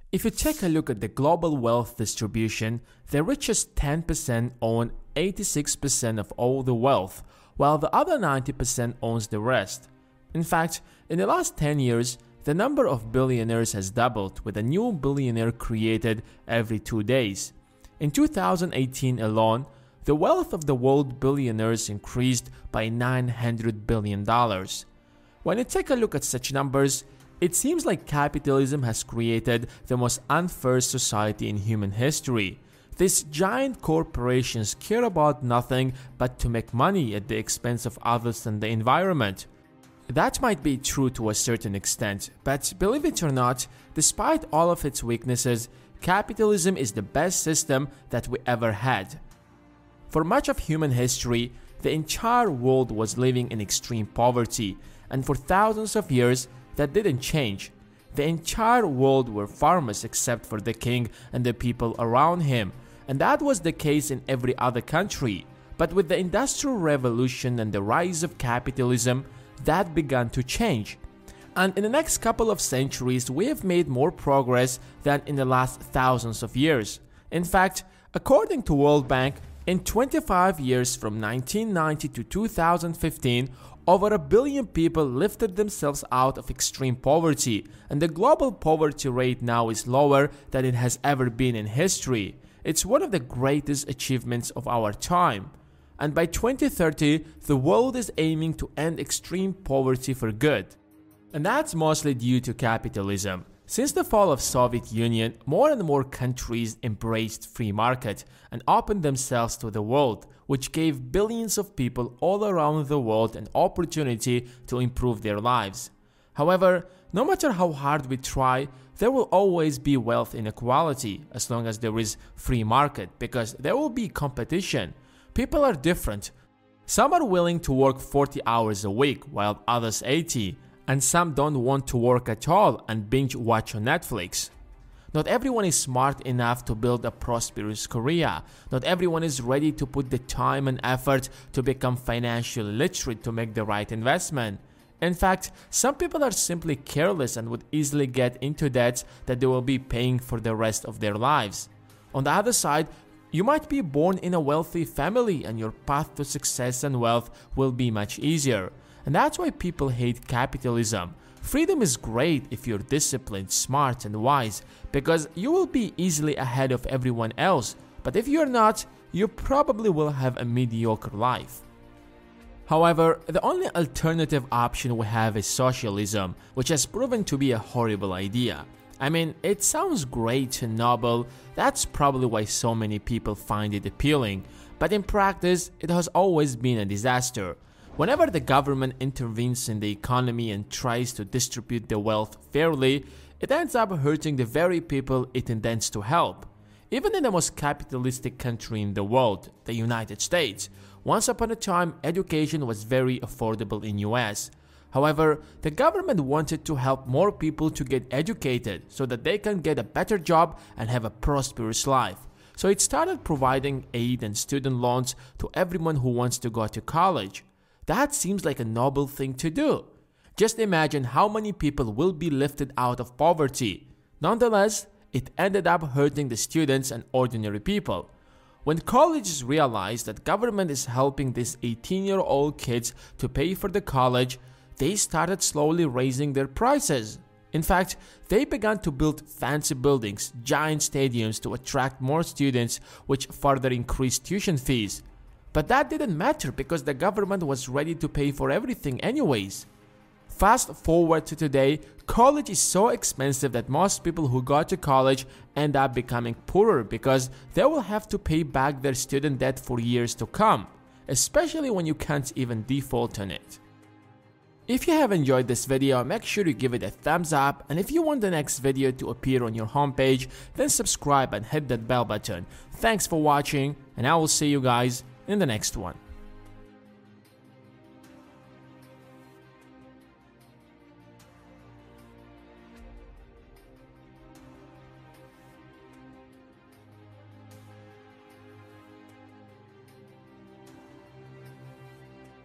If you take a look at the global wealth distribution, the richest 10% own 86% of all the wealth, while the other 90% owns the rest. In fact, in the last 10 years, the number of billionaires has doubled, with a new billionaire created every 2 days. In 2018 alone, the wealth of the world billionaires increased by $900 billion. When you take a look at such numbers, it seems like capitalism has created the most unfair society in human history. These giant corporations care about nothing but to make money at the expense of others and the environment. That might be true to a certain extent, but believe it or not, despite all of its weaknesses, capitalism is the best system that we ever had. For much of human history, the entire world was living in extreme poverty, and for thousands of years, that didn't change. The entire world were farmers except for the king and the people around him, and that was the case in every other country. But with the Industrial Revolution and the rise of capitalism, that began to change. And in the next couple of centuries, we have made more progress than in the last thousands of years. In fact, according to World Bank, in 25 years from 1990 to 2015, over 1 billion people lifted themselves out of extreme poverty, and the global poverty rate now is lower than it has ever been in history. It's one of the greatest achievements of our time. And by 2030, the world is aiming to end extreme poverty for good. And that's mostly due to capitalism. Since the fall of Soviet Union, more and more countries embraced free market and opened themselves to the world, which gave billions of people all around the world an opportunity to improve their lives. However, no matter how hard we try, there will always be wealth inequality as long as there is free market, because there will be competition. People are different. Some are willing to work 40 hours a week while others 80. And some don't want to work at all and binge watch on Netflix. Not everyone is smart enough to build a prosperous career. Not everyone is ready to put the time and effort to become financially literate to make the right investment. In fact, some people are simply careless and would easily get into debts that they will be paying for the rest of their lives. On the other side, you might be born in a wealthy family and your path to success and wealth will be much easier. And that's why people hate capitalism. Freedom is great if you're disciplined, smart, and wise, because you will be easily ahead of everyone else. But if you're not, you probably will have a mediocre life. However, the only alternative option we have is socialism, which has proven to be a horrible idea. I mean, it sounds great and noble. That's probably why so many people find it appealing. But in practice, it has always been a disaster. Whenever the government intervenes in the economy and tries to distribute the wealth fairly, it ends up hurting the very people it intends to help. Even in the most capitalistic country in the world, the United States, once upon a time education was very affordable in US. However, the government wanted to help more people to get educated so that they can get a better job and have a prosperous life. So it started providing aid and student loans to everyone who wants to go to college. That seems like a noble thing to do. Just imagine how many people will be lifted out of poverty. Nonetheless, it ended up hurting the students and ordinary people. When colleges realized that government is helping these 18-year-old kids to pay for the college, they started slowly raising their prices. In fact, they began to build fancy buildings, giant stadiums to attract more students, which further increased tuition fees. But that didn't matter because the government was ready to pay for everything anyways. Fast forward to today, college is so expensive that most people who go to college end up becoming poorer because they will have to pay back their student debt for years to come, especially when you can't even default on it. If you have enjoyed this video, make sure to give it a thumbs up, and if you want the next video to appear on your homepage, then subscribe and hit that bell button. Thanks for watching, and I will see you guys in the next one.